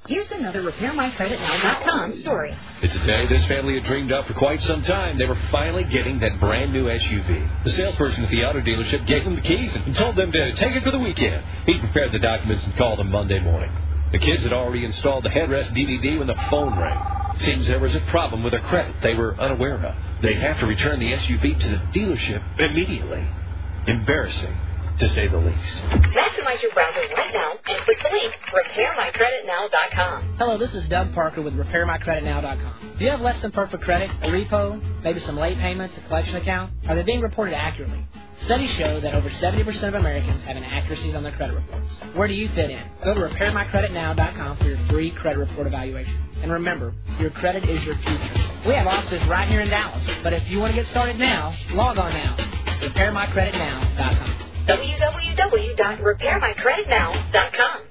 Here's another RepairMyCreditNow.com story. It's a day this family had dreamed of for quite some time. They were finally getting that brand new SUV. The salesperson at the auto dealership gave them the keys and told them to take it for the weekend. He prepared the documents and called them Monday morning. The kids had already installed the headrest DVD when the phone rang. Seems there was a problem with their credit they were unaware of. They'd have to return the SUV to the dealership immediately. Embarrassing, to say the least. Maximize your browser right now and click the link, RepairMyCreditNow.com. Hello, this is Doug Parker with RepairMyCreditNow.com. Do you have less than perfect credit, a repo, maybe some late payments, a collection account? Are they being reported accurately? Studies show that over 70% of Americans have inaccuracies on their credit reports. Where do you fit in? Go to RepairMyCreditNow.com for your free credit report evaluation. And remember, your credit is your future. We have offices right here in Dallas, but if you want to get started now, log on now. RepairMyCreditNow.com. www.RepairMyCreditNow.com.